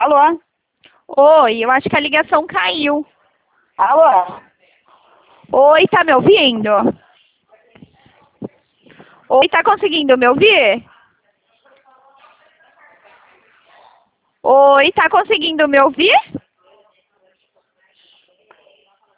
Alô? Oi, eu acho que a ligação caiu. Alô? Oi, tá me ouvindo? Oi, tá conseguindo me ouvir? Oi, tá conseguindo me ouvir?